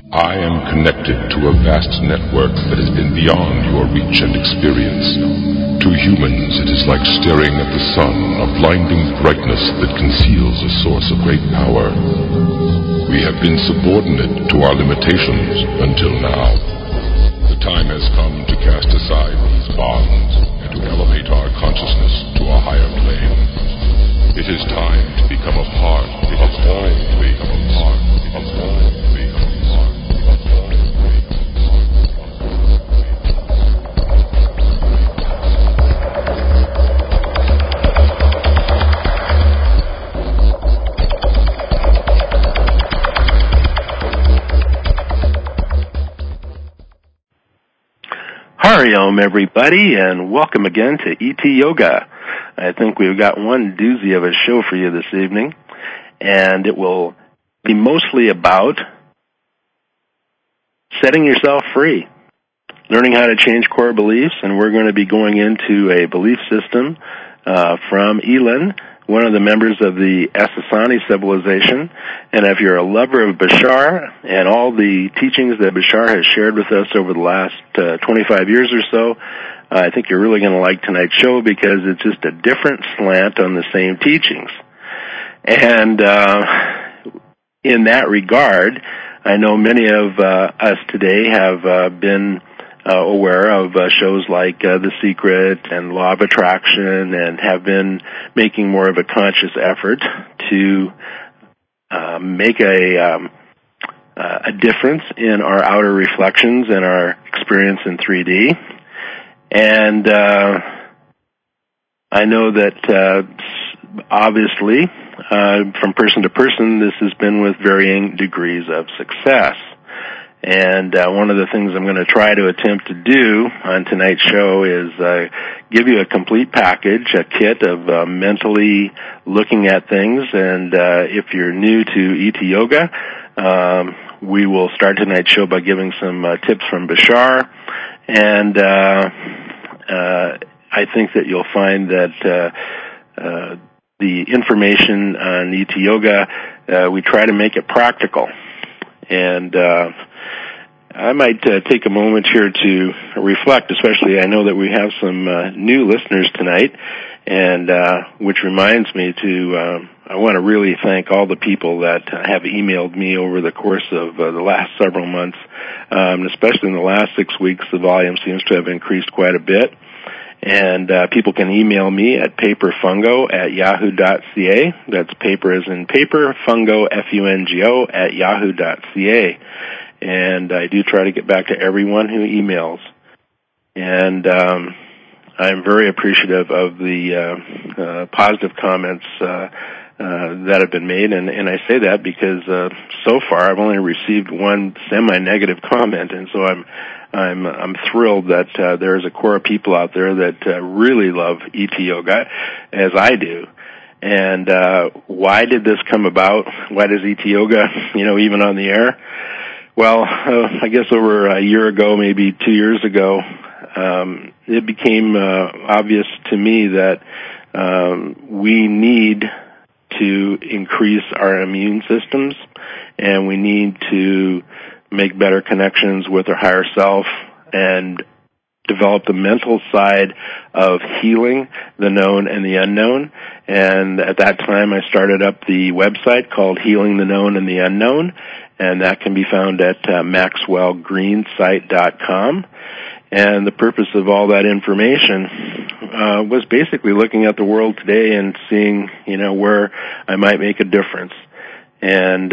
I am connected to a vast network that has been beyond your reach and experience. To humans, it is like staring at the sun, a blinding brightness that conceals a source of great power. We have been subordinate to our limitations until now. The time has come to cast aside these bonds and to elevate our consciousness to a higher plane. It is time to become a part of all things. Hari Om, everybody, and welcome again to ET Yoga. I think we've got one doozy of a show for you this evening, and it will be mostly about setting yourself free, learning how to change core beliefs, and we're going to be going into a belief system from Elin, one of the members of the Essassani civilization. And if you're a lover of Bashar and all the teachings that Bashar has shared with us over the last 25 years or so, I think you're really going to like tonight's show because it's just a different slant on the same teachings. And in that regard, I know many of us today have been aware of shows like The Secret and Law of Attraction, and have been making more of a conscious effort to make a difference in our outer reflections and our experience in 3D. And I know that obviously from person to person this has been with varying degrees of success. And one of the things I'm going to try to attempt to do on tonight's show is give you a complete package, a kit of mentally looking at things. And if you're new to ET Yoga, we will start tonight's show by giving some tips from Bashar. And I think that you'll find that the information on ET Yoga, we try to make it practical. And I might take a moment here to reflect, especially I know that we have some new listeners tonight, and which reminds me to, I want to really thank all the people that have emailed me over the course of the last several months, especially in the last 6 weeks. The volume seems to have increased quite a bit. And people can email me at paperfungo@yahoo.ca. That's paper as in paper, fungo, Fungo, @yahoo.ca. And I do try to get back to everyone who emails. And I'm very appreciative of the positive comments that have been made. And I say that because so far I've only received one semi-negative comment, and so I'm thrilled that there is a core of people out there that really love ET Yoga, as I do. And why did this come about? Why does ET Yoga, even on the air? Well, I guess over a year ago, maybe 2 years ago, it became obvious to me that we need to increase our immune systems, and we need to make better connections with our higher self and develop the mental side of healing the known and the unknown. And at that time, I started up the website called Healing the Known and the Unknown, and that can be found at maxwellgreensite.com. And the purpose of all that information was basically looking at the world today and seeing, where I might make a difference. And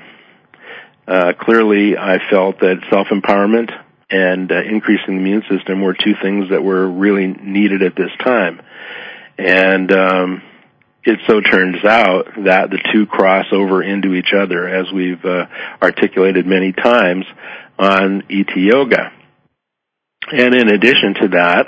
clearly, I felt that self-empowerment and increasing the immune system were two things that were really needed at this time. And it so turns out that the two cross over into each other, as we've articulated many times on ET Yoga. And in addition to that,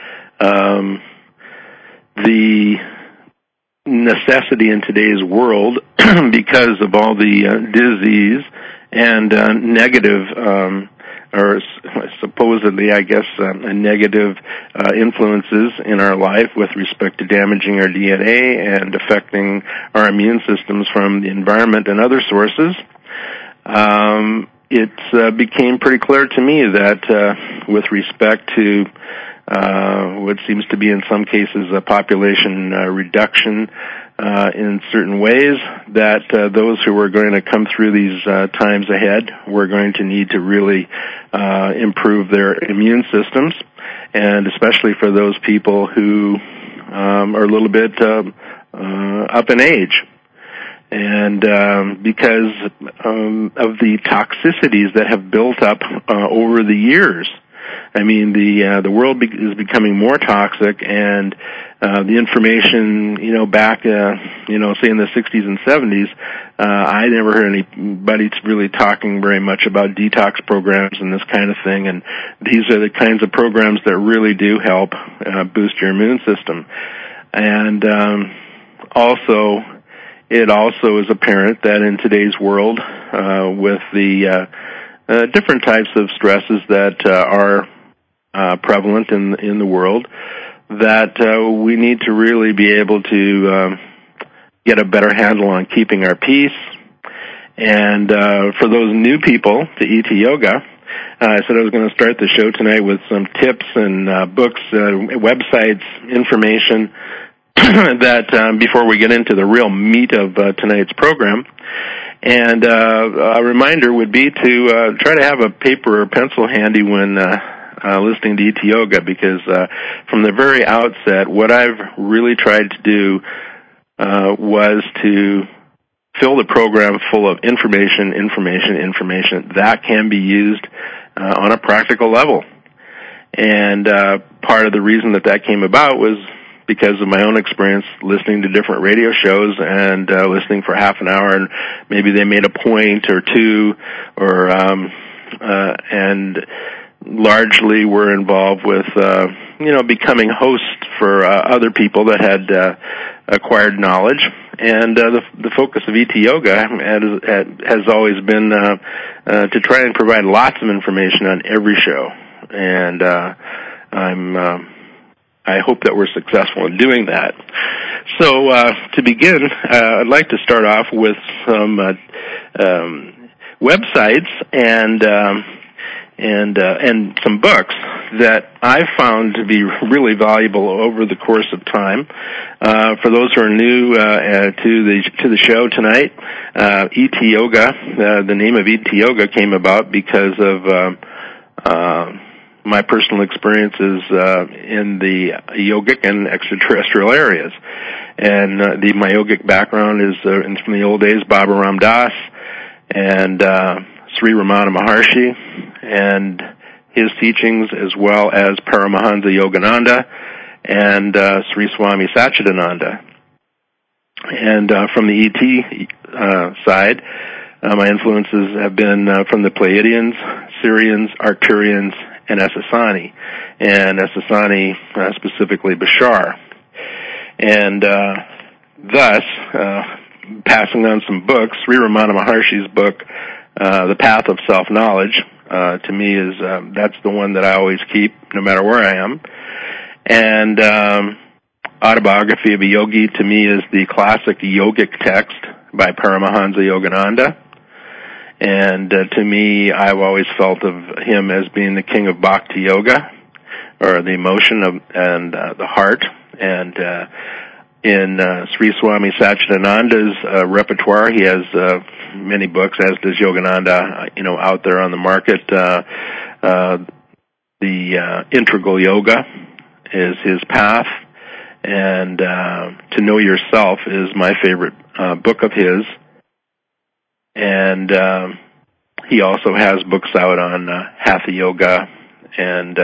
the necessity in today's world, because of all the disease and negative, or supposedly, I guess, negative influences in our life with respect to damaging our DNA and affecting our immune systems from the environment and other sources, it became pretty clear to me that with respect to what seems to be in some cases a population reduction in certain ways, that those who were going to come through these times ahead were going to need to really improve their immune systems, and especially for those people who are a little bit up in age. And because of the toxicities that have built up over the years, I mean, the world is becoming more toxic, and the information, back, say in the 60s and 70s, I never heard anybody really talking very much about detox programs and this kind of thing, and these are the kinds of programs that really do help boost your immune system. And it also is apparent that in today's world, with the different types of stresses that are prevalent in the world, that we need to really be able to get a better handle on keeping our peace. And for those new people to ET Yoga, I said I was going to start the show tonight with some tips and books, websites, information that before we get into the real meat of tonight's program. And a reminder would be to try to have a paper or pencil handy when listening to ET Yoga, because from the very outset, what I've really tried to do was to fill the program full of information that can be used on a practical level. And part of the reason that came about was because of my own experience listening to different radio shows and listening for half an hour, and maybe they made a point or two, or and largely were involved with becoming hosts for other people that had acquired knowledge. And the focus of ET Yoga has always been to try and provide lots of information on every show, and I hope that we're successful in doing that. So to begin, I'd like to start off with some websites and some books that I've found to be really valuable over the course of time. For those who are new to the show tonight, ET Yoga, the name of ET Yoga came about because of my personal experiences in the yogic and extraterrestrial areas. And my yogic background is from the old days, Baba Ram Das and Sri Ramana Maharshi and his teachings, as well as Paramahansa Yogananda and Sri Swami Satchidananda. And from the ET side, my influences have been from the Pleiadians, Sirians, Arcturians, and Essassani, specifically Bashar. And thus, passing on some books, Sri Ramana Maharshi's book, The Path of Self-Knowledge, to me is, that's the one that I always keep, no matter where I am. And Autobiography of a Yogi, to me, is the classic yogic text by Paramahansa Yogananda. And to me, I've always felt of him as being the king of Bhakti Yoga, or the emotion and the heart. And in Sri Swami Satchidananda's repertoire, he has many books, as does Yogananda, out there on the market. The Integral Yoga is his path, and To Know Yourself is my favorite book of his. And he also has books out on Hatha Yoga and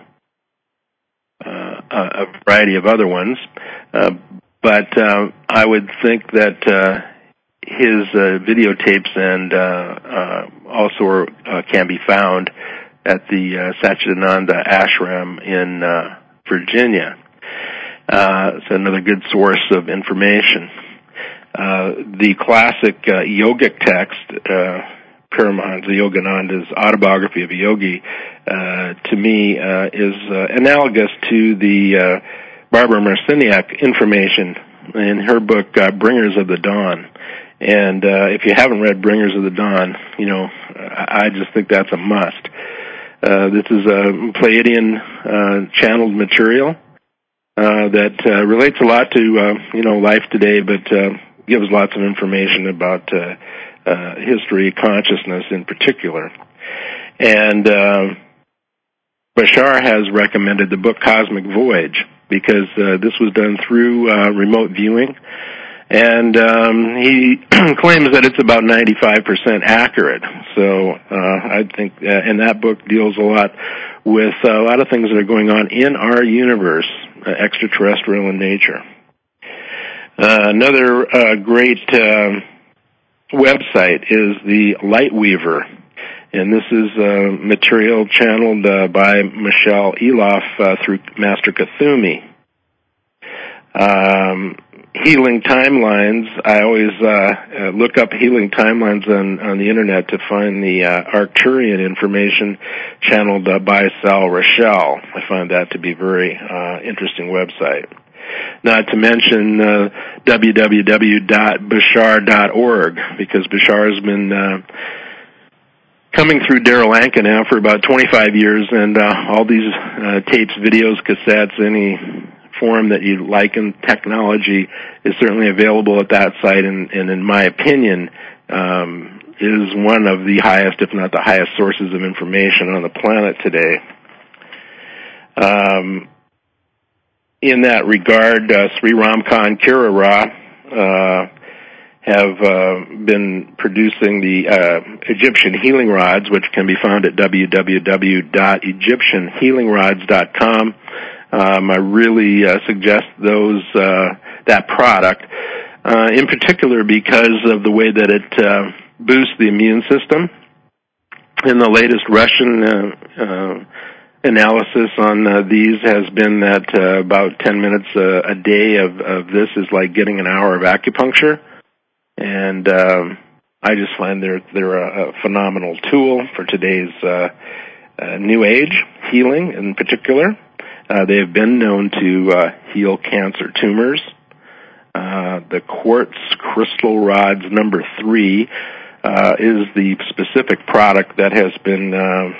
a variety of other ones. But I would think that his videotapes and also can be found at the Satchidananda Ashram in Virginia. It's another good source of information. The classic yogic text, Paramahansa Yogananda's Autobiography of a Yogi, to me is analogous to the Barbara Marciniak information in her book Bringers of the Dawn. And if you haven't read Bringers of the Dawn, I just think that's a must. This is a Pleiadian channeled material that relates a lot to life today, but gives lots of information about history, consciousness in particular. And Bashar has recommended the book Cosmic Voyage because this was done through remote viewing. And he claims that it's about 95% accurate. So I think, and that book deals a lot with a lot of things that are going on in our universe, extraterrestrial in nature. Another great website is the Lightweaver, and this is material channeled by Michelle Eloff through Master Kuthumi. Healing timelines. I always look up healing timelines on the internet to find the Arcturian information channeled by Sal Rochelle. I find that to be a very interesting website. Not to mention www.bashar.org, because Bashar has been coming through Darryl Anka now for about 25 years, and all these tapes, videos, cassettes, any form that you like in technology is certainly available at that site, and in my opinion, is one of the highest, if not the highest, sources of information on the planet today. In that regard, Sri Ramkhan Kirara have been producing the Egyptian healing rods, which can be found at www.egyptianhealingrods.com. I really suggest that product, in particular because of the way that it boosts the immune system. In the latest Russian analysis on these has been that about 10 minutes a day of this is like getting an hour of acupuncture, and I just find they're a phenomenal tool for today's New Age healing in particular. They have been known to heal cancer tumors. The quartz crystal rods number 3 is the specific product that has been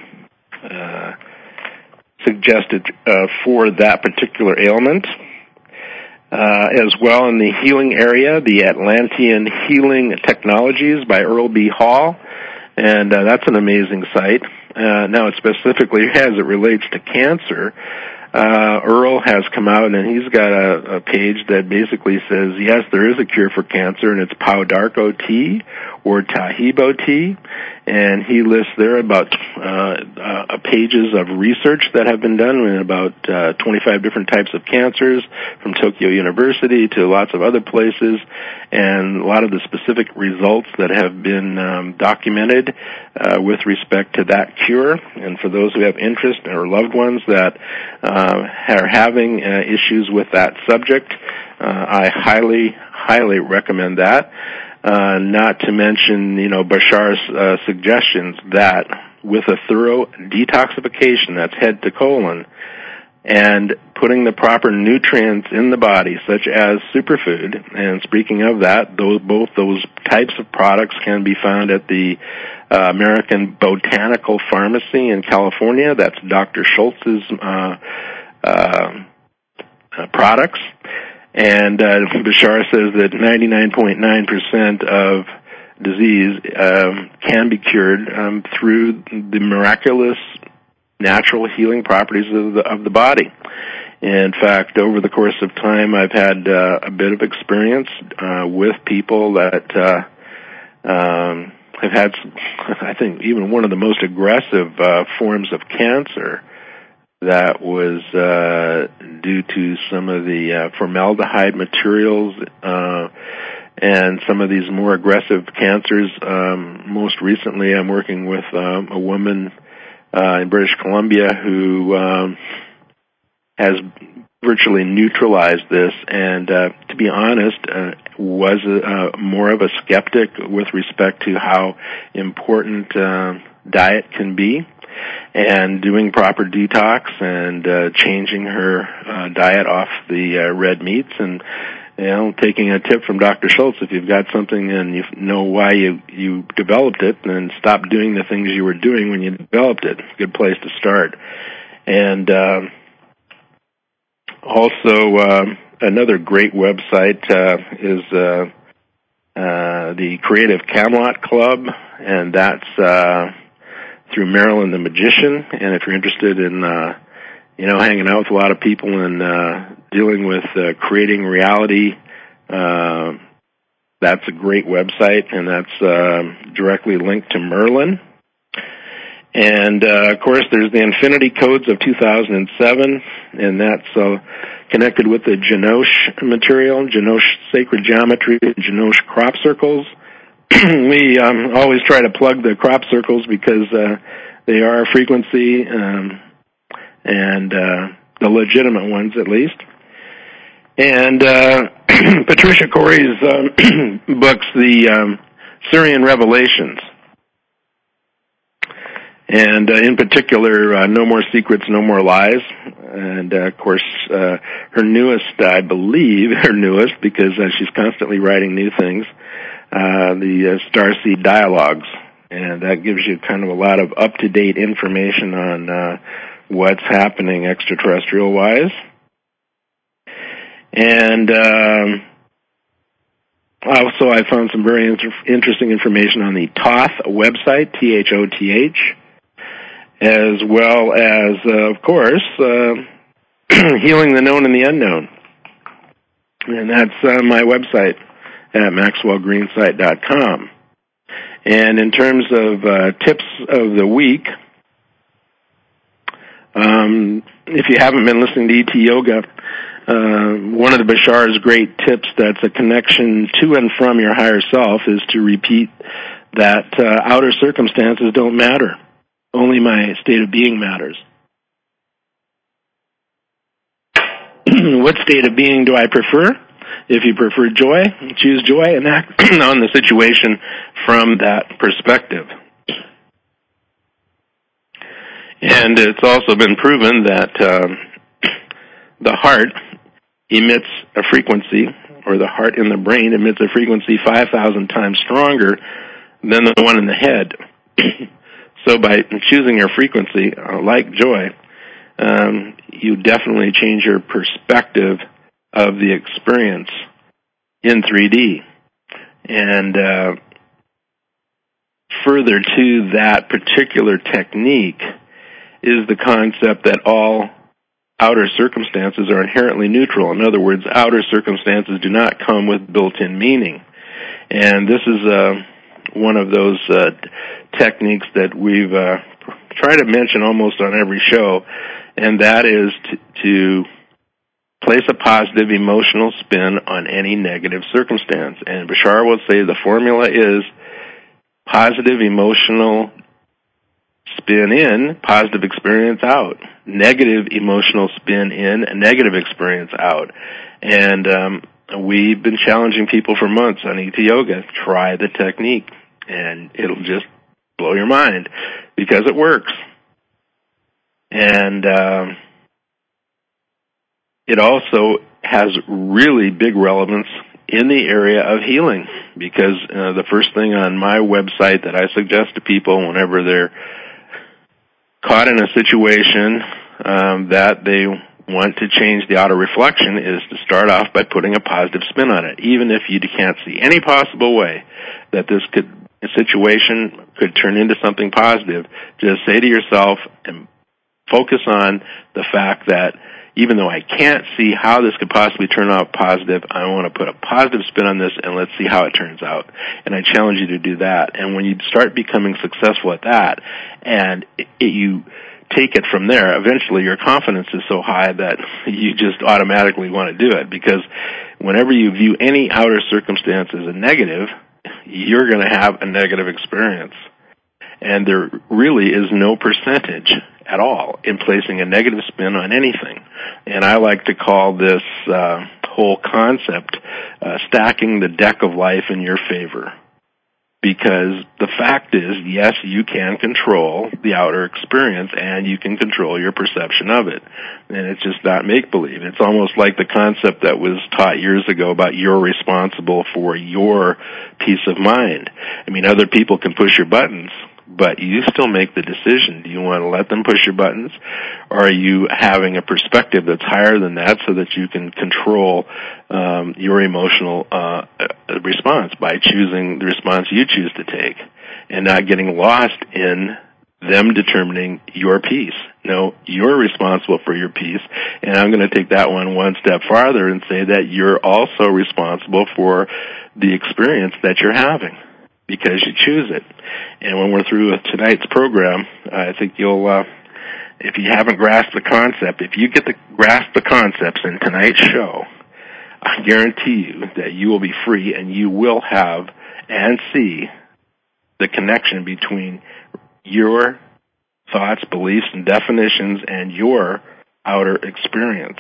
suggested for that particular ailment. As well in the healing area, the Atlantean Healing Technologies by Earl B. Hall, and that's an amazing site. Now, specifically as it relates to cancer, Earl has come out and he's got a page that basically says, yes, there is a cure for cancer, and it's Pau d'Arco tea or Tahibo tea, and he lists there about pages of research that have been done in about 25 different types of cancers from Tokyo University to lots of other places, and a lot of the specific results that have been documented with respect to that cure. And for those who have interest or loved ones that are having issues with that subject, I highly recommend that. Not to mention, Bashar's suggestions that with a thorough detoxification, that's head to colon, and putting the proper nutrients in the body, such as superfood, and speaking of that, both those types of products can be found at the American Botanical Pharmacy in California. That's Dr. Schultz's products. And Bashar says that 99.9% of disease can be cured through the miraculous natural healing properties of the body. In fact, over the course of time, I've had a bit of experience with people that have had, I think, even one of the most aggressive forms of cancer that was due to some of the formaldehyde materials and some of these more aggressive cancers. Most recently, I'm working with a woman in British Columbia who has virtually neutralized this, and to be honest, was more of a skeptic with respect to how important diet can be, and doing proper detox and changing her diet off the red meats and taking a tip from Dr. Schultz, if you've got something and you know why you developed it, then stop doing the things you were doing when you developed it. Good place to start. And also, another great website is the Creative Camelot Club, and that's through Marilyn the Magician. And if you're interested in hanging out with a lot of people and dealing with creating reality, that's a great website, and that's directly linked to Merlin. And, of course, there's the Infinity Codes of 2007, and that's connected with the Janosch material, Janosch Sacred Geometry, and Janosch Crop Circles. We always try to plug the crop circles because they are a frequency, and the legitimate ones at least. And Patricia Corey's books, the Syrian Revelations, and in particular, No More Secrets, No More Lies. And, of course, her newest, I believe, because she's constantly writing new things, the Starseed Dialogues. And that gives you kind of a lot of up-to-date information on what's happening extraterrestrial-wise. And also I found some very interesting information on the Thoth website, THOTH, as well as, of course, Healing the Known and the Unknown. And that's my website at MaxwellGreensite.com. And in terms of tips of the week, if you haven't been listening to ET Yoga, one of the Bashar's great tips that's a connection to and from your higher self is to repeat that outer circumstances don't matter. Only my state of being matters. What state of being do I prefer? If you prefer joy, choose joy and act on the situation from that perspective. And it's also been proven that the heart emits a frequency, or the heart in the brain emits a frequency 5,000 times stronger than the one in the head. So by choosing your frequency, like joy, you definitely change your perspective of the experience in 3D. And further to that particular technique is the concept that all outer circumstances are inherently neutral. In other words, outer circumstances do not come with built-in meaning. And this is one of those techniques that we've tried to mention almost on every show, and that is to place a positive emotional spin on any negative circumstance. And Bashar will say the formula is positive emotional spin in, positive experience out. Negative emotional spin in, a negative experience out. And we've been challenging people for months on ET Yoga. Try the technique, and it'll just blow your mind because it works. And it also has really big relevance in the area of healing, because the first thing on my website that I suggest to people whenever they're caught in a situation that they want to change the outer reflection is to start off by putting a positive spin on it. Even if you can't see any possible way that this situation could turn into something positive, just say to yourself and focus on the fact that even though I can't see how this could possibly turn out positive, I want to put a positive spin on this, and let's see how it turns out. And I challenge you to do that. And when you start becoming successful at that, and you take it from there, eventually your confidence is so high that you just automatically want to do it. Because whenever you view any outer circumstance as a negative, you're going to have a negative experience. And there really is no percentage at all in placing a negative spin on anything. And I like to call this whole concept stacking the deck of life in your favor. Because the fact is, yes, you can control the outer experience and you can control your perception of it. And it's just not make-believe. It's almost like the concept that was taught years ago about you're responsible for your peace of mind. I mean, other people can push your buttons, but you still make the decision. Do you want to let them push your buttons? Or are you having a perspective that's higher than that so that you can control your emotional response by choosing the response you choose to take and not getting lost in them determining your peace? No, you're responsible for your peace, and I'm going to take that one step farther and say that you're also responsible for the experience that you're having, because you choose it. And when we're through with tonight's program, I think you'll, if you haven't grasped the concept, if you get to grasp the concepts in tonight's show, I guarantee you that you will be free and you will have and see the connection between your thoughts, beliefs, and definitions and your outer experience.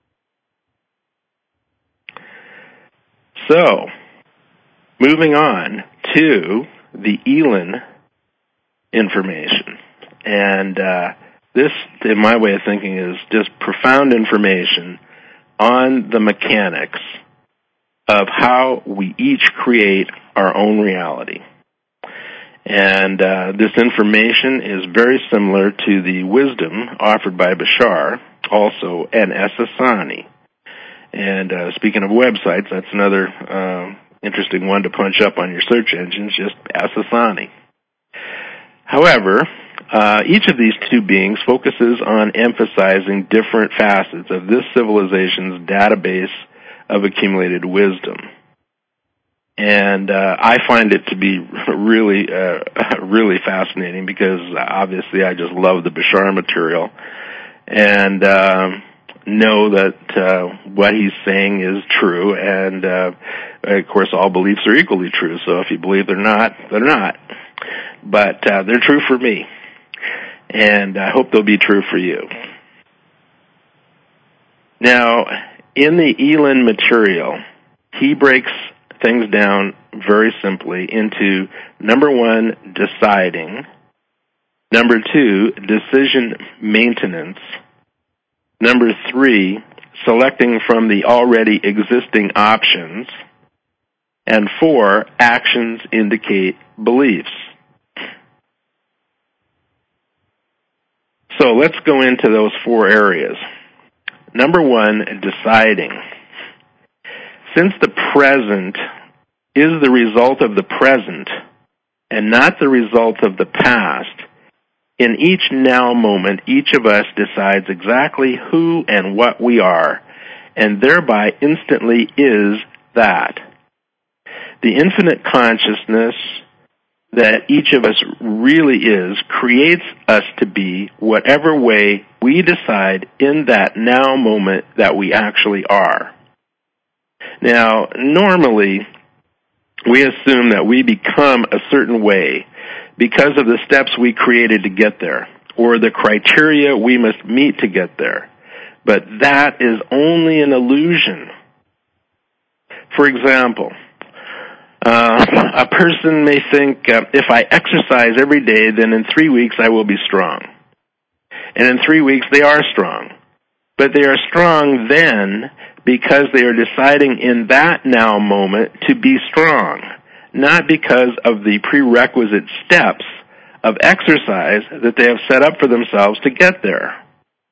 So, moving on to the Elin information. And this, in my way of thinking, is just profound information on the mechanics of how we each create our own reality. And this information is very similar to the wisdom offered by Bashar, also an Essassani. And speaking of websites, that's another interesting one to punch up on your search engines, just Essassani. However, each of these two beings focuses on emphasizing different facets of this civilization's database of accumulated wisdom. And I find it to be really, really fascinating because obviously I just love the Bashar material and know that what he's saying is true, and of course all beliefs are equally true, so if you believe they're not, they're not. But they're true for me, and I hope they'll be true for you. Now, in the Elin material, he breaks things down very simply into, number one, deciding, number two, decision maintenance, number three, selecting from the already existing options, and four, actions indicate beliefs. So let's go into those four areas. Number one, deciding. Since the present is the result of the present and not the result of the past, in each now moment, each of us decides exactly who and what we are, and thereby instantly is that. The infinite consciousness that each of us really is creates us to be whatever way we decide in that now moment that we actually are. Now, normally, we assume that we become a certain way because of the steps we created to get there, or the criteria we must meet to get there. But that is only an illusion. For example, a person may think, if I exercise every day, then in 3 weeks I will be strong. And in 3 weeks they are strong. But they are strong then because they are deciding in that now moment to be strong, not because of the prerequisite steps of exercise that they have set up for themselves to get there.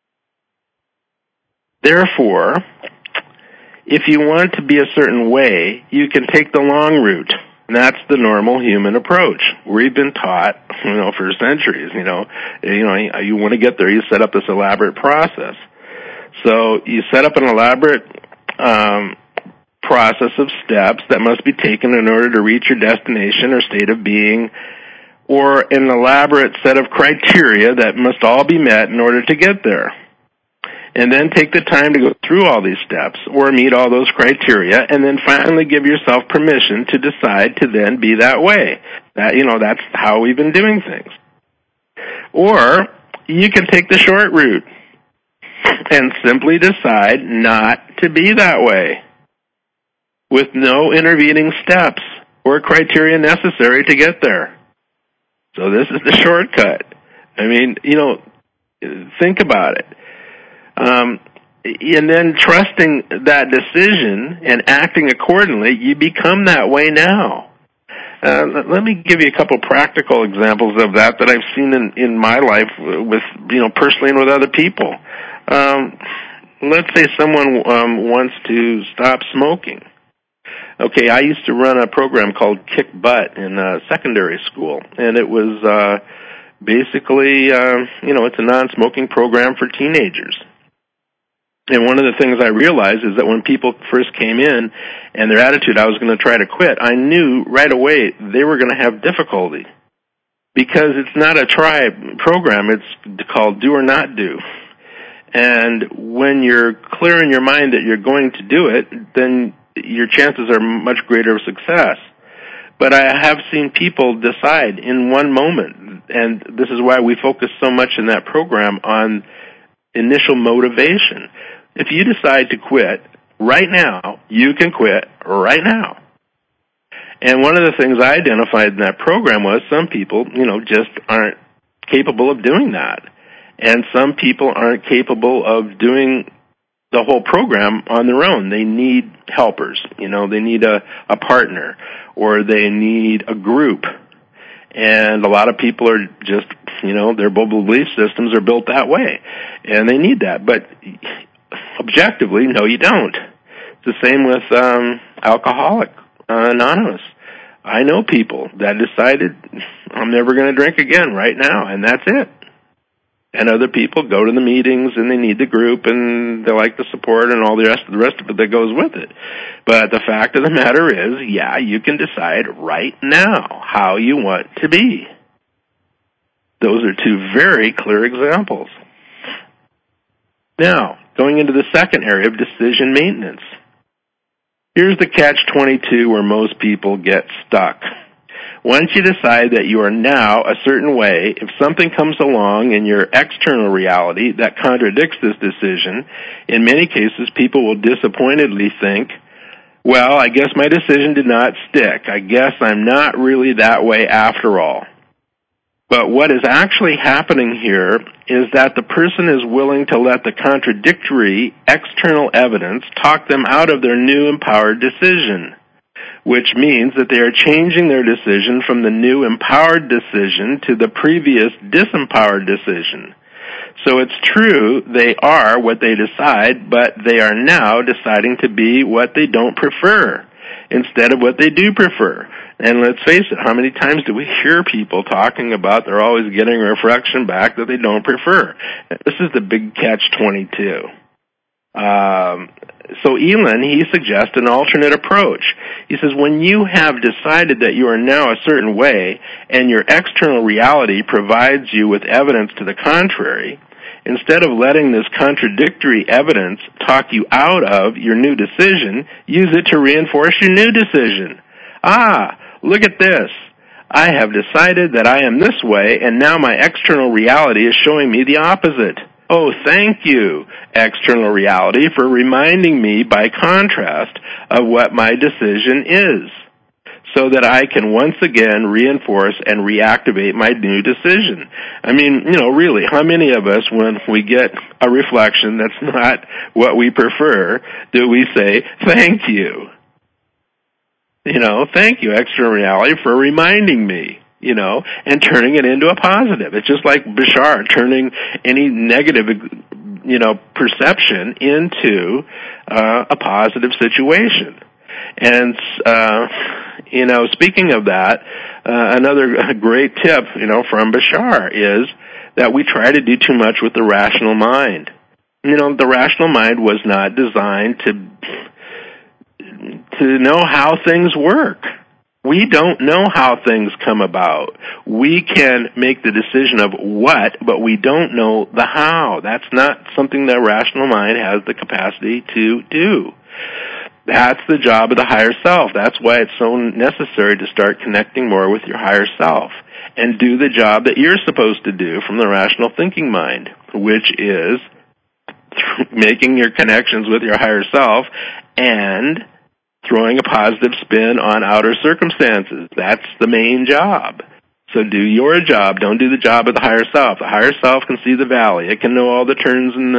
Therefore, if you want to be a certain way, you can take the long route. And that's the normal human approach. We've been taught, for centuries, you want to get there, you set up this elaborate process. So you set up an elaborate process of steps that must be taken in order to reach your destination or state of being, or an elaborate set of criteria that must all be met in order to get there. And then take the time to go through all these steps or meet all those criteria, and then finally give yourself permission to decide to then be that way. That's how we've been doing things. Or you can take the short route and simply decide not to be that way with no intervening steps. or criteria necessary to get there. So this is the shortcut. I mean, think about it. And then trusting that decision and acting accordingly, you become that way now. Let me give you a couple practical examples of that I've seen in my life with, personally and with other people. Let's say someone wants to stop smoking. Okay, I used to run a program called Kick Butt in secondary school, and it was basically, it's a non-smoking program for teenagers. And one of the things I realized is that when people first came in and their attitude, I was going to try to quit, I knew right away they were going to have difficulty because it's not a try program. It's called do or not do. And when you're clear in your mind that you're going to do it, then your chances are much greater of success. But I have seen people decide in one moment, and this is why we focus so much in that program on initial motivation. If you decide to quit right now, you can quit right now. And one of the things I identified in that program was some people, just aren't capable of doing that. And some people aren't capable of doing the whole program on their own. They need helpers, they need a partner, or they need a group. And a lot of people are just, their belief systems are built that way, and they need that. But objectively, no, you don't. It's the same with Alcoholics Anonymous. I know people that decided, I'm never going to drink again right now, and that's it. And other people go to the meetings and they need the group and they like the support and all the rest of it that goes with it. But the fact of the matter is, yeah, you can decide right now how you want to be. Those are two very clear examples. Now, going into the second area of decision maintenance. Here's the catch-22 where most people get stuck. Once you decide that you are now a certain way, if something comes along in your external reality that contradicts this decision, in many cases people will disappointedly think, well, I guess my decision did not stick. I guess I'm not really that way after all. But what is actually happening here is that the person is willing to let the contradictory external evidence talk them out of their new empowered decision, which means that they are changing their decision from the new empowered decision to the previous disempowered decision. So it's true, they are what they decide, but they are now deciding to be what they don't prefer instead of what they do prefer. And let's face it, how many times do we hear people talking about they're always getting a reflection back that they don't prefer? This is the big catch-22. So Elin, he suggests an alternate approach. He says, when you have decided that you are now a certain way and your external reality provides you with evidence to the contrary, instead of letting this contradictory evidence talk you out of your new decision, use it to reinforce your new decision. Look at this. I have decided that I am this way, and now my external reality is showing me the opposite. Oh, thank you, external reality, for reminding me by contrast of what my decision is, so that I can once again reinforce and reactivate my new decision. I mean, really, how many of us, when we get a reflection that's not what we prefer, do we say, thank you? Thank you, external reality, for reminding me, and turning it into a positive. It's just like Bashar turning any negative, perception into a positive situation. And, speaking of that, another great tip, from Bashar is that we try to do too much with the rational mind. The rational mind was not designed to know how things work. We don't know how things come about. We can make the decision of what, but we don't know the how. That's not something the rational mind has the capacity to do. That's the job of the higher self. That's why it's so necessary to start connecting more with your higher self and do the job that you're supposed to do from the rational thinking mind, which is making your connections with your higher self and throwing a positive spin on outer circumstances. That's the main job. So do your job. Don't do the job of the higher self. The higher self can see the valley. It can know all the turns in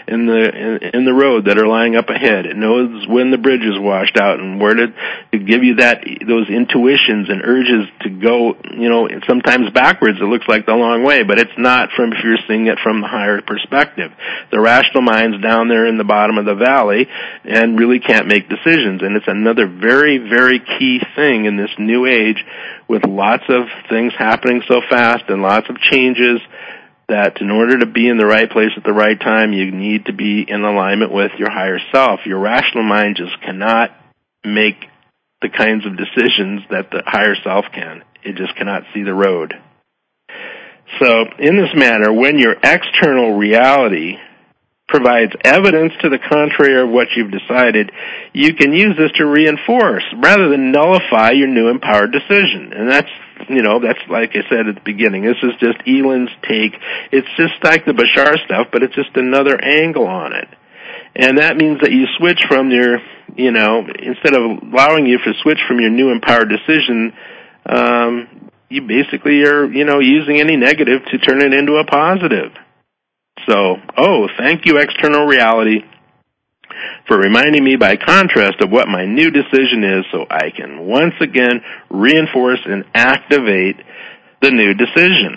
the road that are lying up ahead. It knows when the bridge is washed out and where to give you those intuitions and urges to go. Sometimes backwards. It looks like the long way, but it's not if you're seeing it from the higher perspective. The rational mind's down there in the bottom of the valley and really can't make decisions. And it's another very, very key thing in this new age, with lots of things happening so fast and lots of changes, that in order to be in the right place at the right time, you need to be in alignment with your higher self. Your rational mind just cannot make the kinds of decisions that the higher self can. It just cannot see the road. So in this manner, when your external reality provides evidence to the contrary of what you've decided, you can use this to reinforce rather than nullify your new empowered decision. And that's like I said at the beginning, this is just Elin's take. It's just like the Bashar stuff, but it's just another angle on it. And that means that you switch from your, instead of allowing you to switch from your new empowered decision, you basically are, using any negative to turn it into a positive. So, thank you, external reality, for reminding me by contrast of what my new decision is, so I can once again reinforce and activate the new decision.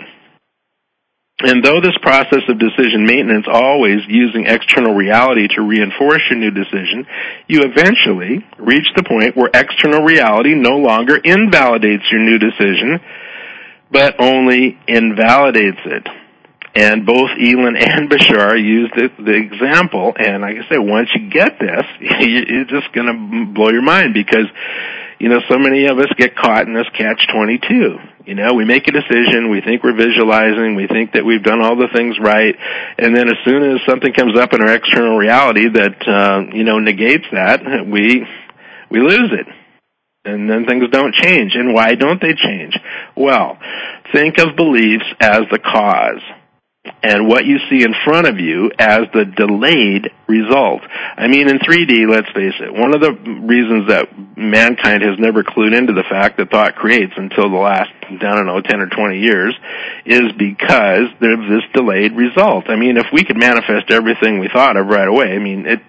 And though this process of decision maintenance always using external reality to reinforce your new decision, you eventually reach the point where external reality no longer invalidates your new decision, but only invalidates it. And both Elin and Bashar used the example, and like I say, once you get this, it's just going to blow your mind, because, so many of us get caught in this catch-22. We make a decision, we think we're visualizing, we think that we've done all the things right, and then as soon as something comes up in our external reality that, negates that, we lose it. And then things don't change. And why don't they change? Well, think of beliefs as the cause, and what you see in front of you as the delayed result. I mean, in 3D, let's face it, one of the reasons that mankind has never clued into the fact that thought creates until the last, 10 or 20 years, is because there's this delayed result. I mean, if we could manifest everything we thought of right away,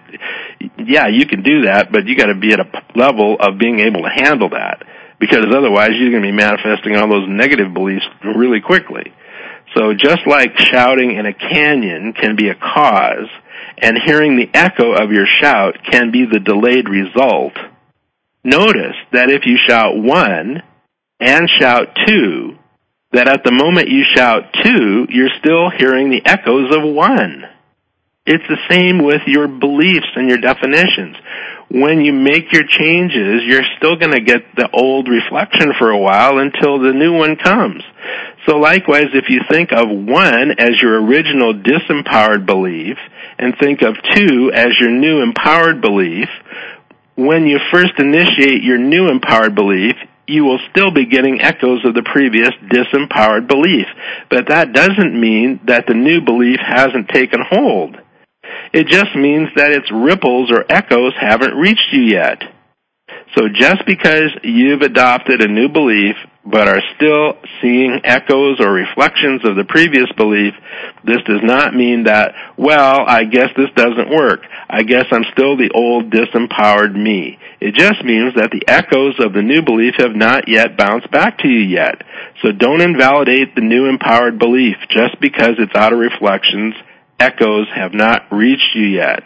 you can do that, but you got to be at a level of being able to handle that, because otherwise you're going to be manifesting all those negative beliefs really quickly. So just like shouting in a canyon can be a cause, and hearing the echo of your shout can be the delayed result, notice that if you shout 1 and shout 2, that at the moment you shout 2, you're still hearing the echoes of 1. It's the same with your beliefs and your definitions. When you make your changes, you're still going to get the old reflection for a while until the new one comes. So likewise, if you think of 1 as your original disempowered belief and think of 2 as your new empowered belief, when you first initiate your new empowered belief, you will still be getting echoes of the previous disempowered belief. But that doesn't mean that the new belief hasn't taken hold. It just means that its ripples or echoes haven't reached you yet. So just because you've adopted a new belief but are still seeing echoes or reflections of the previous belief, this does not mean that, I guess this doesn't work. I guess I'm still the old disempowered me. It just means that the echoes of the new belief have not yet bounced back to you yet. So don't invalidate the new empowered belief just because its outer reflections, echoes, have not reached you yet.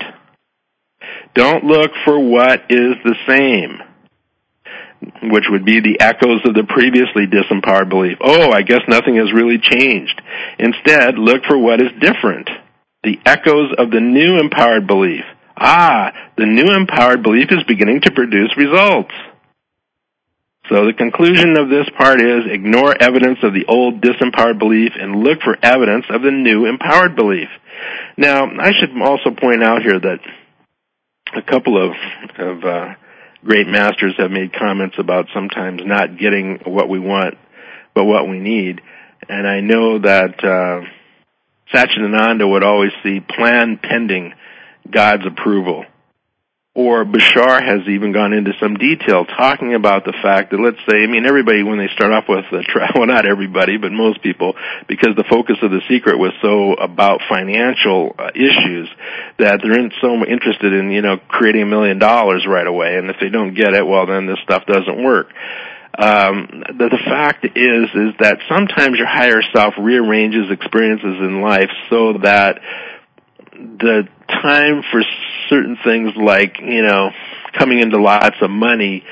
Don't look for what is the same, which would be the echoes of the previously disempowered belief. I guess nothing has really changed. Instead, look for what is different, the echoes of the new empowered belief. The new empowered belief is beginning to produce results. So the conclusion of this part is ignore evidence of the old disempowered belief and look for evidence of the new empowered belief. Now, I should also point out here that a couple of great masters have made comments about sometimes not getting what we want, but what we need. And I know that Satchidananda would always see plan pending God's approval. Or Bashar has even gone into some detail talking about the fact that, let's say, everybody when they start off with well, not everybody, but most people, because the focus of The Secret was so about financial issues that they're so interested in, creating $1 million right away, and if they don't get it, well, then this stuff doesn't work. The fact is that sometimes your higher self rearranges experiences in life so that the time for certain things like, coming into lots of money,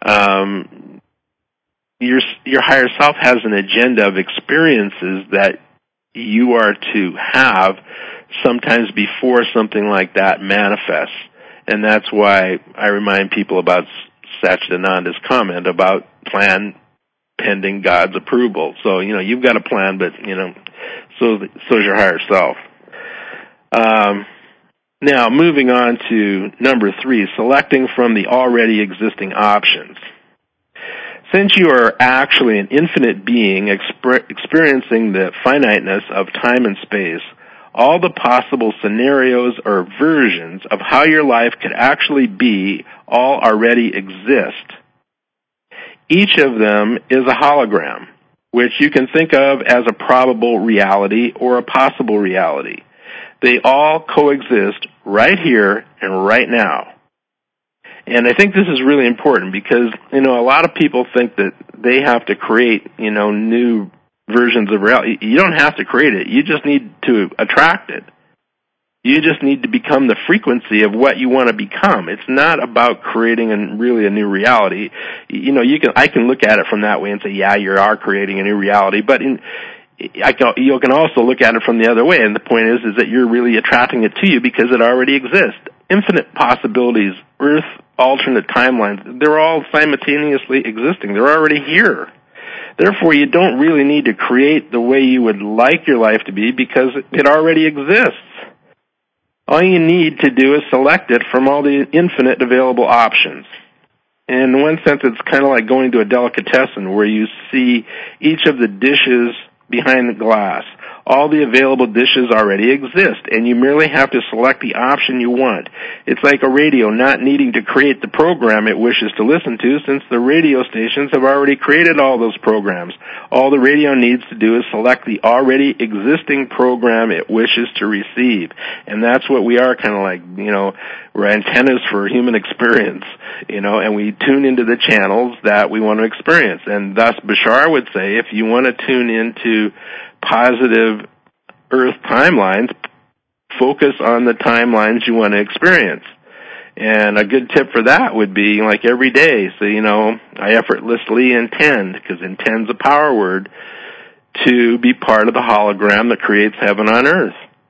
your higher self has an agenda of experiences that you are to have sometimes before something like that manifests. And that's why I remind people about Satchidananda's comment about plan pending God's approval. So, you've got a plan, but, so's your higher self. Now, moving on to number 3, selecting from the already existing options. Since you are actually an infinite being experiencing the finiteness of time and space, all the possible scenarios or versions of how your life could actually be all already exist. Each of them is a hologram, which you can think of as a probable reality or a possible reality. They all coexist right here and right now. And I think this is really important because, a lot of people think that they have to create, new versions of reality. You don't have to create it. You just need to attract it. You just need to become the frequency of what you want to become. It's not about creating really a new reality. I can look at it from that way and say, yeah, you are creating a new reality, but you can also look at it from the other way, and the point is that you're really attracting it to you because it already exists. Infinite possibilities, Earth, alternate timelines, they're all simultaneously existing. They're already here. Therefore, you don't really need to create the way you would like your life to be because it already exists. All you need to do is select it from all the infinite available options. And in one sense, it's kind of like going to a delicatessen where you see each of the dishes behind the glass. All the available dishes already exist, and you merely have to select the option you want. It's like a radio not needing to create the program it wishes to listen to, since the radio stations have already created all those programs. All the radio needs to do is select the already existing program it wishes to receive. And that's what we are, kind of like, we're antennas for human experience, and we tune into the channels that we want to experience. And thus, Bashar would say, if you want to tune into positive Earth timelines, focus on the timelines you want to experience. And a good tip for that would be, like, every day, so, I effortlessly intend, because intend's a power word, to be part of the hologram that creates heaven on Earth.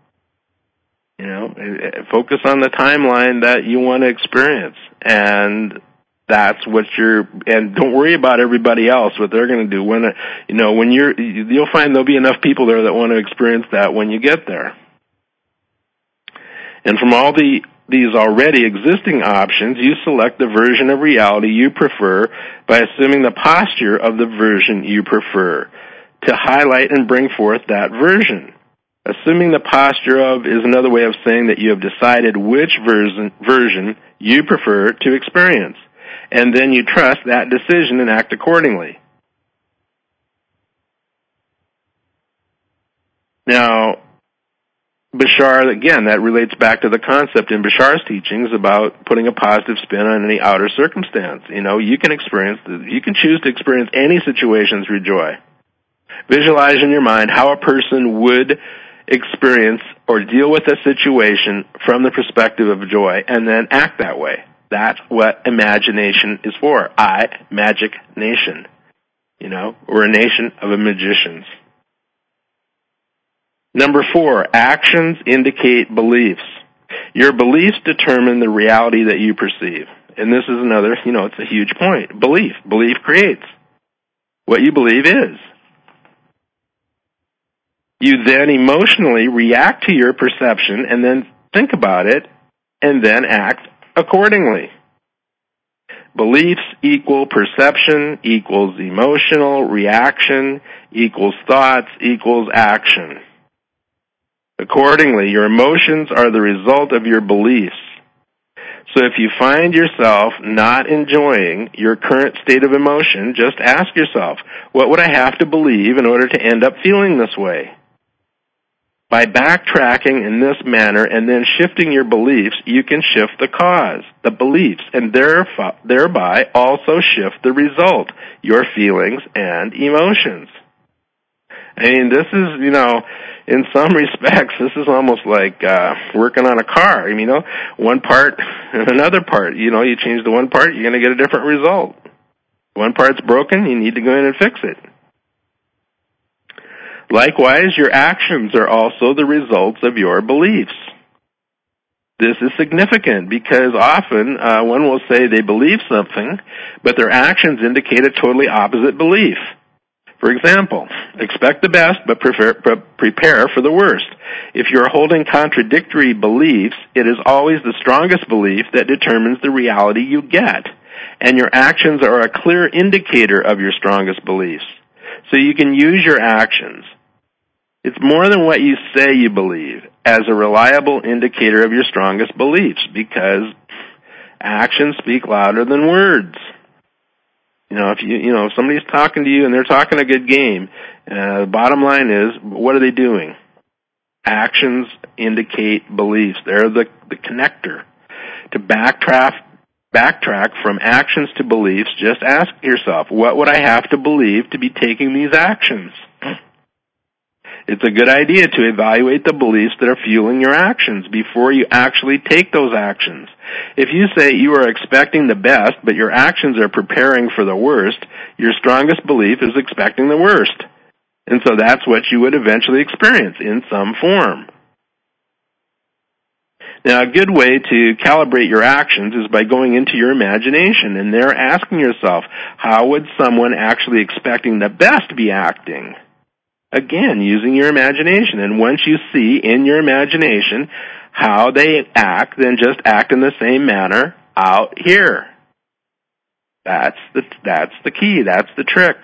Focus on the timeline that you want to experience, and that's what and don't worry about everybody else, what they're going to do. You'll find there'll be enough people there that want to experience that when you get there. And from all these already existing options, you select the version of reality you prefer by assuming the posture of the version you prefer to highlight and bring forth that version. Assuming the posture of is another way of saying that you have decided which version you prefer to experience. And then you trust that decision and act accordingly. Now, Bashar, again, that relates back to the concept in Bashar's teachings about putting a positive spin on any outer circumstance. You can choose to experience any situation through joy. Visualize in your mind how a person would experience or deal with a situation from the perspective of joy, and then act that way. That's what imagination is for. Magic Nation. We're a nation of magicians. Number 4, actions indicate beliefs. Your beliefs determine the reality that you perceive. And this is another, it's a huge point. Belief creates. What you believe is. You then emotionally react to your perception and then think about it and then act accordingly. Beliefs equal perception equals emotional reaction equals thoughts equals action. Accordingly, your emotions are the result of your beliefs. So if you find yourself not enjoying your current state of emotion, just ask yourself, what would I have to believe in order to end up feeling this way? By backtracking in this manner and then shifting your beliefs, you can shift the cause, the beliefs, and thereby also shift the result, your feelings and emotions. I mean, this is, in some respects, this is almost like working on a car. I mean, one part and another part. You change the one part, you're going to get a different result. One part's broken, you need to go in and fix it. Likewise, your actions are also the results of your beliefs. This is significant because often one will say they believe something, but their actions indicate a totally opposite belief. For example, expect the best but prepare for the worst. If you're holding contradictory beliefs, it is always the strongest belief that determines the reality you get, and your actions are a clear indicator of your strongest beliefs. So you can use your actions. It's more than what you say you believe as a reliable indicator of your strongest beliefs because actions speak louder than words. If somebody's talking to you and they're talking a good game, the bottom line is, what are they doing? Actions indicate beliefs. They're the connector. To backtrack from actions to beliefs, just ask yourself, what would I have to believe to be taking these actions? It's a good idea to evaluate the beliefs that are fueling your actions before you actually take those actions. If you say you are expecting the best, but your actions are preparing for the worst, your strongest belief is expecting the worst. And so that's what you would eventually experience in some form. Now, a good way to calibrate your actions is by going into your imagination and there asking yourself, how would someone actually expecting the best be acting? Again, using your imagination. And once you see in your imagination how they act, then just act in the same manner out here. That's the key. That's the trick.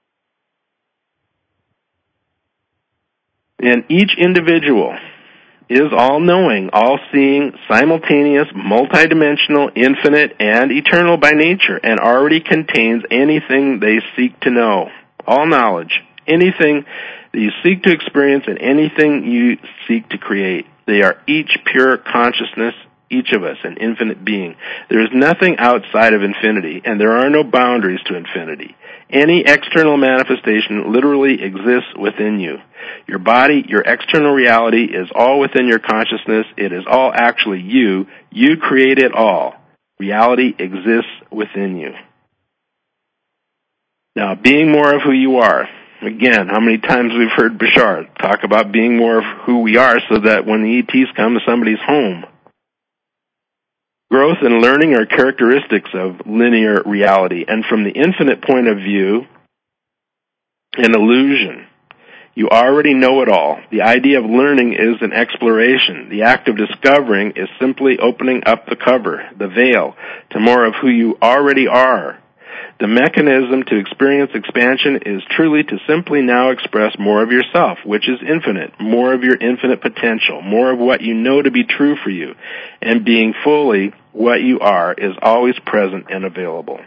And each individual is all-knowing, all-seeing, simultaneous, multidimensional, infinite, and eternal by nature, and already contains anything they seek to know. All knowledge. Anything that you seek to experience and anything you seek to create. They are each pure consciousness, each of us, an infinite being. There is nothing outside of infinity, and there are no boundaries to infinity. Any external manifestation literally exists within you. Your body, your external reality is all within your consciousness. It is all actually you. You create it all. Reality exists within you. Now, being more of who you are. Again, how many times we've heard Bashar talk about being more of who we are so that when the ETs come to somebody's home. Growth and learning are characteristics of linear reality, and from the infinite point of view, an illusion. You already know it all. The idea of learning is an exploration. The act of discovering is simply opening up the cover, the veil, to more of who you already are. The mechanism to experience expansion is truly to simply now express more of yourself, which is infinite, more of your infinite potential, more of what you know to be true for you, and being fully what you are is always present and available.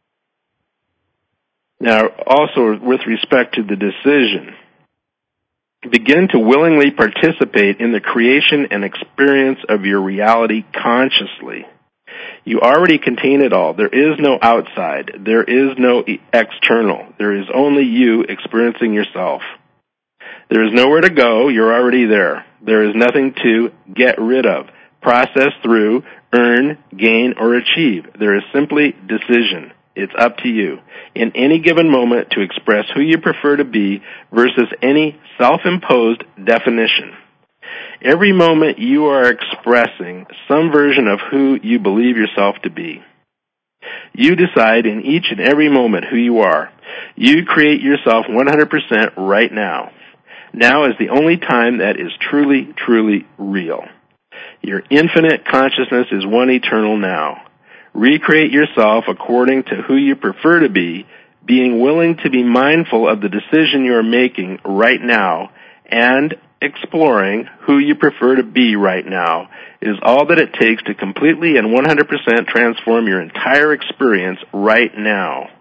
Now, also with respect to the decision, begin to willingly participate in the creation and experience of your reality consciously. You already contain it all. There is no outside. There is no external. There is only you experiencing yourself. There is nowhere to go. You're already there. There is nothing to get rid of, process through, earn, gain, or achieve. There is simply decision. It's up to you in any given moment to express who you prefer to be versus any self-imposed definition. Every moment you are expressing some version of who you believe yourself to be. You decide in each and every moment who you are. You create yourself 100% right now. Now is the only time that is truly, truly real. Your infinite consciousness is one eternal now. Recreate yourself according to who you prefer to be, being willing to be mindful of the decision you are making right now, and exploring who you prefer to be right now is all that it takes to completely and 100% transform your entire experience right now.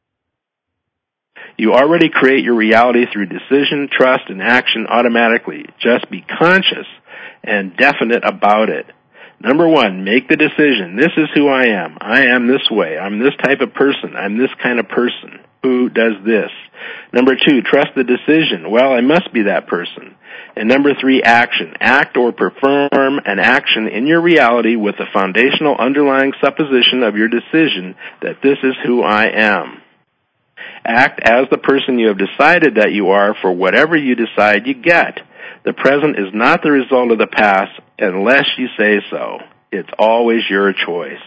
You already create your reality through decision, trust, and action automatically. Just be conscious and definite about it. Number 1, make the decision. This is who I am. I am this way. I'm this type of person. I'm this kind of person who does this. Number 2, trust the decision. Well, I must be that person. And number 3, action. Act or perform an action in your reality with the foundational underlying supposition of your decision that this is who I am. Act as the person you have decided that you are for whatever you decide you get. The present is not the result of the past unless you say so. It's always your choice.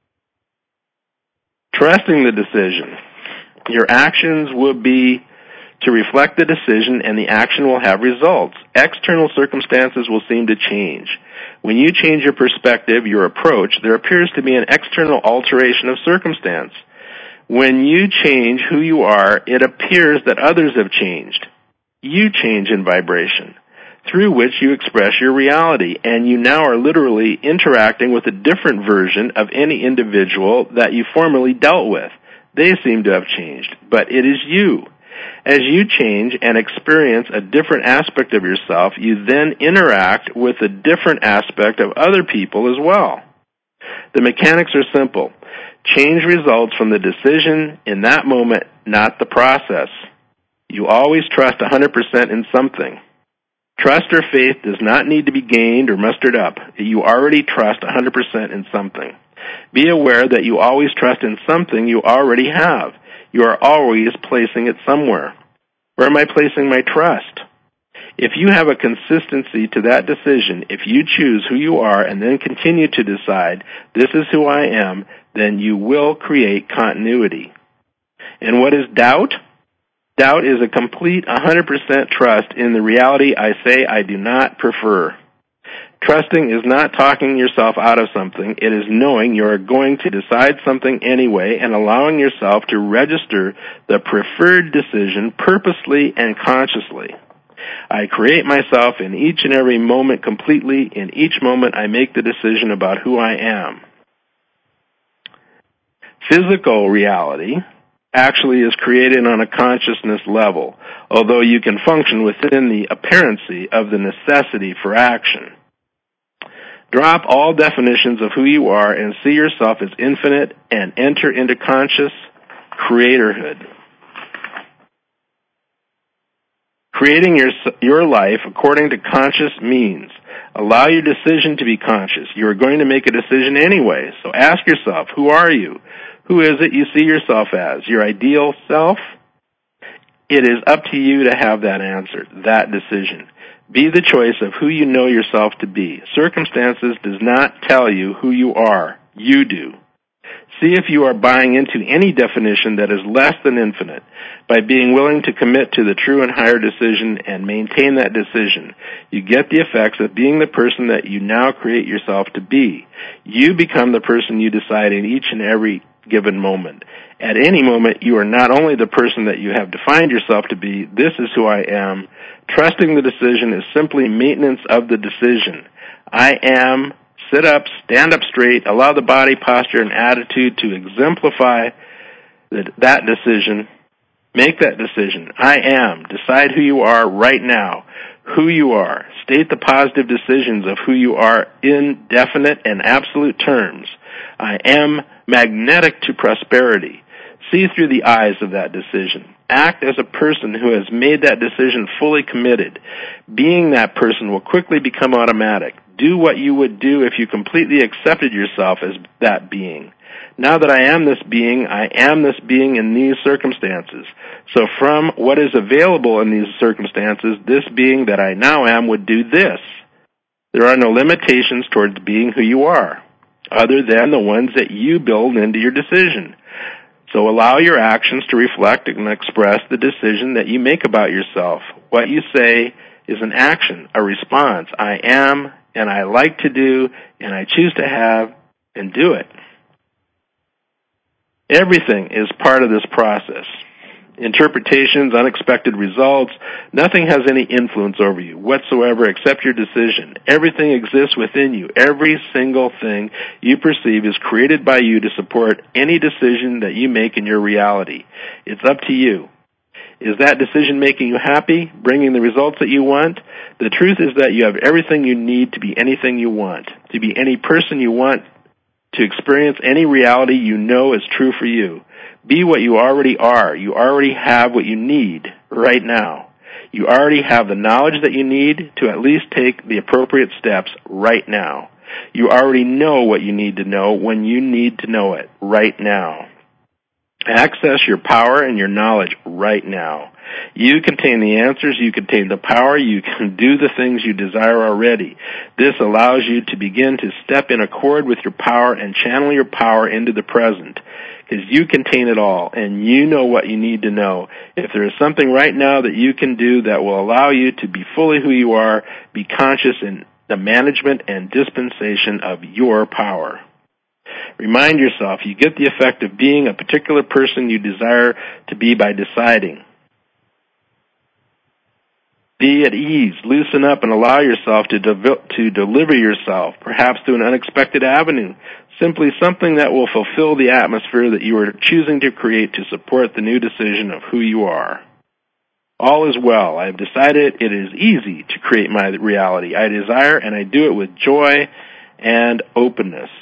Trusting the decision. Your actions will be to reflect the decision, and the action will have results. External circumstances will seem to change. When you change your perspective, your approach, there appears to be an external alteration of circumstance. When you change who you are, it appears that others have changed. You change in vibration, through which you express your reality, and you now are literally interacting with a different version of any individual that you formerly dealt with. They seem to have changed, but it is you. As you change and experience a different aspect of yourself, you then interact with a different aspect of other people as well. The mechanics are simple. Change results from the decision in that moment, not the process. You always trust 100% in something. Trust or faith does not need to be gained or mustered up. You already trust 100% in something. Be aware that you always trust in something you already have. You are always placing it somewhere. Where am I placing my trust? If you have a consistency to that decision, if you choose who you are and then continue to decide, this is who I am, then you will create continuity. And what is doubt? Doubt is a complete 100% trust in the reality I say I do not prefer. Trusting is not talking yourself out of something. It is knowing you are going to decide something anyway and allowing yourself to register the preferred decision purposely and consciously. I create myself in each and every moment completely. In each moment I make the decision about who I am. Physical reality actually is created on a consciousness level, although you can function within the apparency of the necessity for action. Drop all definitions of who you are and see yourself as infinite and enter into conscious creatorhood. Creating your life according to conscious means. Allow your decision to be conscious. You are going to make a decision anyway, so ask yourself, who are you? Who is it you see yourself as? Your ideal self? It is up to you to have that answer, that decision. Be the choice of who you know yourself to be. Circumstances does not tell you who you are. You do. See if you are buying into any definition that is less than infinite. By being willing to commit to the true and higher decision and maintain that decision, you get the effects of being the person that you now create yourself to be. You become the person you decide in each and every given moment. At any moment, you are not only the person that you have defined yourself to be, this is who I am. Trusting the decision is simply maintenance of the decision. I am. Sit up, stand up straight, allow the body, posture, and attitude to exemplify that decision. Make that decision. I am. Decide who you are right now. Who you are. State the positive decisions of who you are in definite and absolute terms. I am magnetic to prosperity. See through the eyes of that decision. Act as a person who has made that decision fully committed. Being that person will quickly become automatic. Do what you would do if you completely accepted yourself as that being. Now that I am this being in these circumstances. So from what is available in these circumstances, this being that I now am would do this. There are no limitations towards being who you are, other than the ones that you build into your decision. So allow your actions to reflect and express the decision that you make about yourself. What you say is an action, a response. I am, and I like to do, and I choose to have, and do it. Everything is part of this process. interpretations, unexpected results. Nothing has any influence over you whatsoever except your decision. Everything exists within you. Every single thing you perceive is created by you to support any decision that you make in your reality. It's up to you. Is that decision making you happy, bringing the results that you want? The truth is that you have everything you need to be anything you want, to be any person you want, to experience any reality you know is true for you. Be what you already are. You already have what you need right now. You already have the knowledge that you need to at least take the appropriate steps right now. You already know what you need to know when you need to know it right now. Access your power and your knowledge right now. You contain the answers, you contain the power, you can do the things you desire already. This allows you to begin to step in accord with your power and channel your power into the present. Because you contain it all, and you know what you need to know. If there is something right now that you can do that will allow you to be fully who you are, be conscious in the management and dispensation of your power. Remind yourself you get the effect of being a particular person you desire to be by deciding. Be at ease, loosen up, and allow yourself to deliver yourself, perhaps through an unexpected avenue, simply something that will fulfill the atmosphere that you are choosing to create to support the new decision of who you are. All is well. I have decided it is easy to create my reality. I desire, and I do it with joy and openness.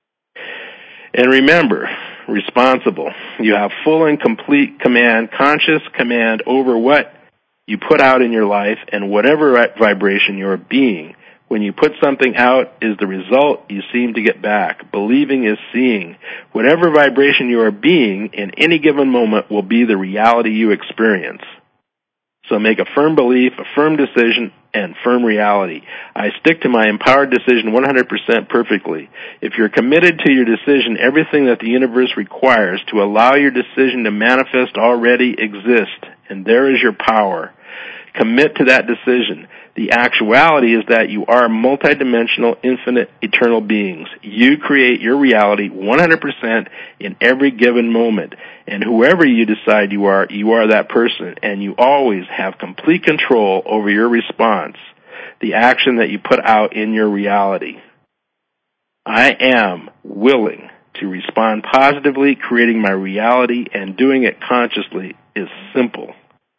And remember, responsible. You have full and complete command, conscious command over what you put out in your life and whatever vibration you are being. When you put something out is the result you seem to get back. Believing is seeing. Whatever vibration you are being in any given moment will be the reality you experience. So make a firm belief, a firm decision, and firm reality. I stick to my empowered decision 100% perfectly. If you're committed to your decision, everything that the universe requires to allow your decision to manifest already exists, and there is your power. Commit to that decision. The actuality is that you are multidimensional, infinite, eternal beings. You create your reality 100% in every given moment. And whoever you decide you are that person. And you always have complete control over your response, the action that you put out in your reality. I am willing to respond positively, creating my reality, and doing it consciously is simple.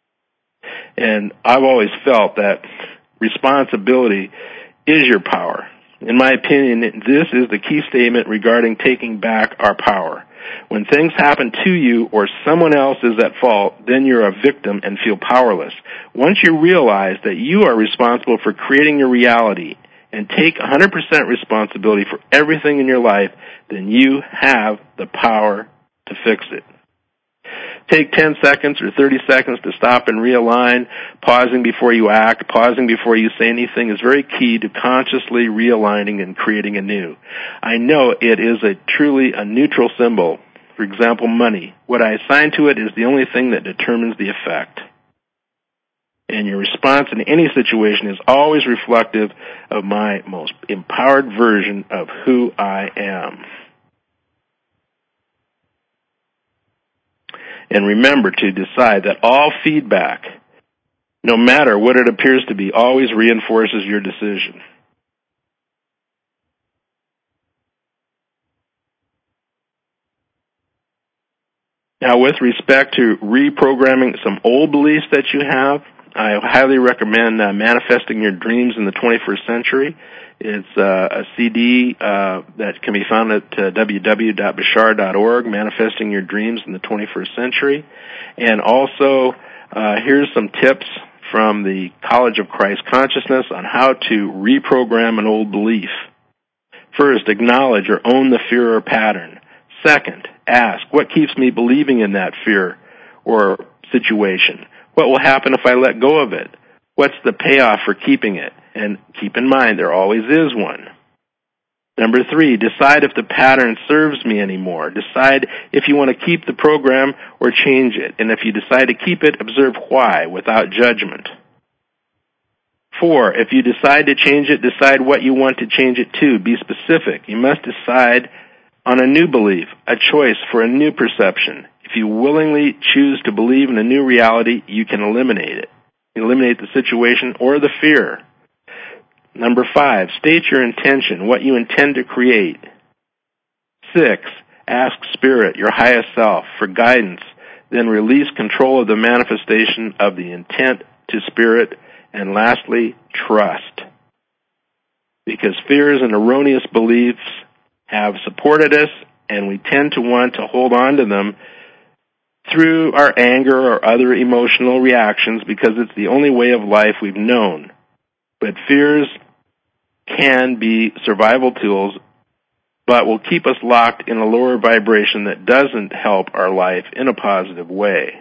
And I've always felt that responsibility is your power. In my opinion, this is the key statement regarding taking back our power. When things happen to you or someone else is at fault, then you're a victim and feel powerless. Once you realize that you are responsible for creating your reality and take 100% responsibility for everything in your life, then you have the power to fix it. Take 10 seconds or 30 seconds to stop and realign. Pausing before you act, pausing before you say anything is very key to consciously realigning and creating anew. I know it is truly a neutral symbol. For example, money. What I assign to it is the only thing that determines the effect. And your response in any situation is always reflective of my most empowered version of who I am. And remember to decide that all feedback, no matter what it appears to be, always reinforces your decision. Now, with respect to reprogramming some old beliefs that you have, I highly recommend Manifesting Your Dreams in the 21st Century. It's a CD that can be found at www.bashar.org, Manifesting Your Dreams in the 21st Century. And also, here's some tips from the College of Christ Consciousness on how to reprogram an old belief. First, acknowledge or own the fear or pattern. Second, ask, what keeps me believing in that fear or situation? What will happen if I let go of it? What's the payoff for keeping it? And keep in mind, there always is one. Number 3, decide if the pattern serves me anymore. Decide if you want to keep the program or change it. And if you decide to keep it, observe why without judgment. 4, if you decide to change it, decide what you want to change it to. Be specific. You must decide on a new belief, a choice for a new perception. If you willingly choose to believe in a new reality, you can eliminate it. Eliminate the situation or the fear. Number 5, state your intention, what you intend to create. 6, ask Spirit, your highest self, for guidance. Then release control of the manifestation of the intent to Spirit. And lastly, trust. Because fears and erroneous beliefs have supported us, and we tend to want to hold on to them through our anger or other emotional reactions because it's the only way of life we've known. But fears can be survival tools, but will keep us locked in a lower vibration that doesn't help our life in a positive way.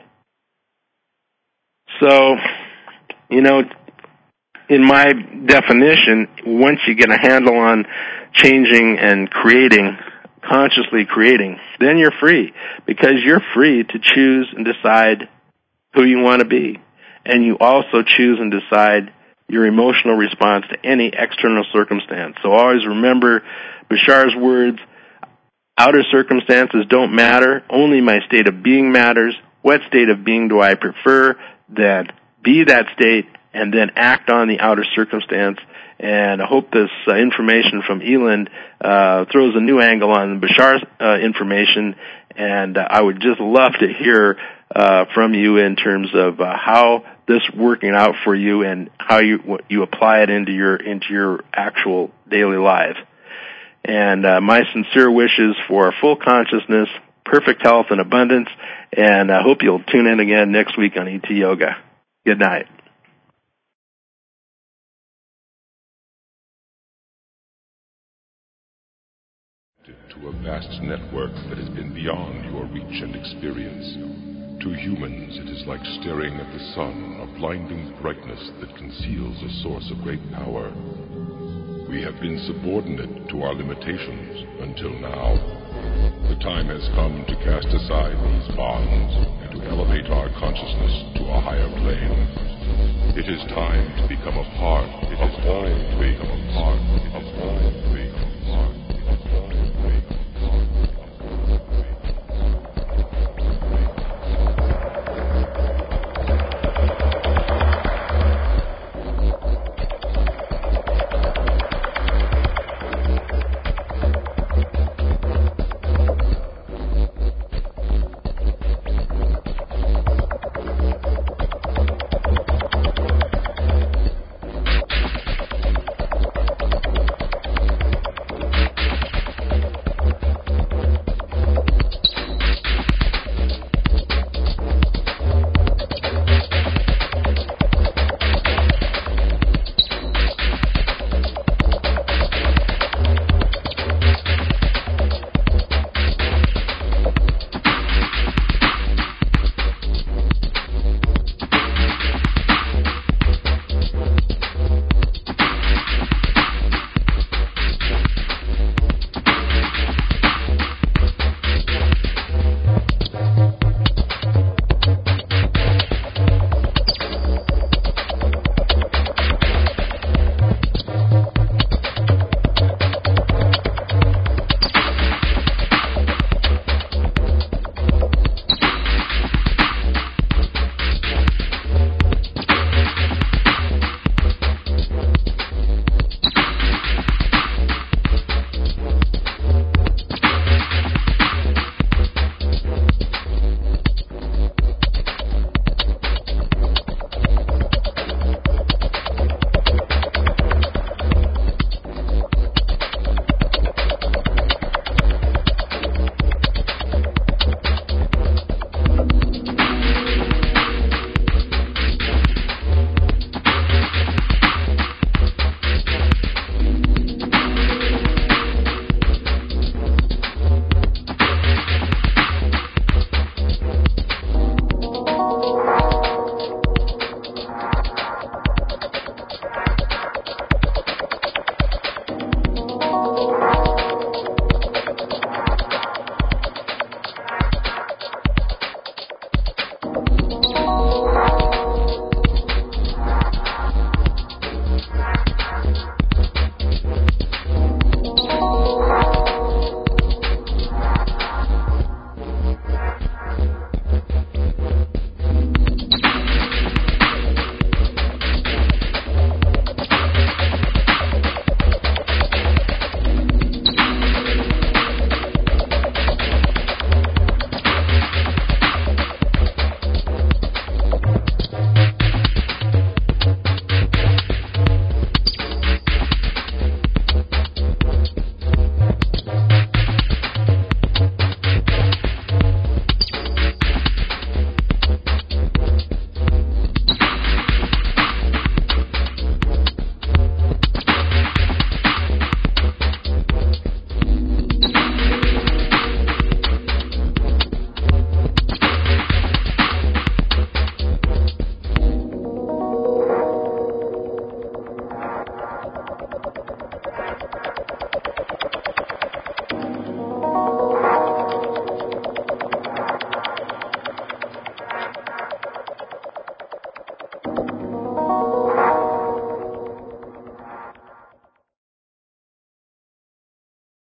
So, in my definition, once you get a handle on changing and creating, consciously creating, then you're free, because you're free to choose and decide who you want to be. And you also choose and decide your emotional response to any external circumstance. So always remember Bashar's words, outer circumstances don't matter, only my state of being matters. What state of being do I prefer? Then be that state and then act on the outer circumstance. And I hope this information from Eland throws a new angle on Bashar's information, and I would just love to hear from you in terms of how this working out for you and how you apply it into your actual daily life. And my sincere wishes for full consciousness, perfect health, and abundance, and I hope you'll tune in again next week on ET Yoga. Good night. To a vast network that has been beyond your reach and experience. To humans, it is like staring at the sun, a blinding brightness that conceals a source of great power. We have been subordinate to our limitations until now. The time has come to cast aside these bonds and to elevate our consciousness to a higher plane. It is time to become a part of all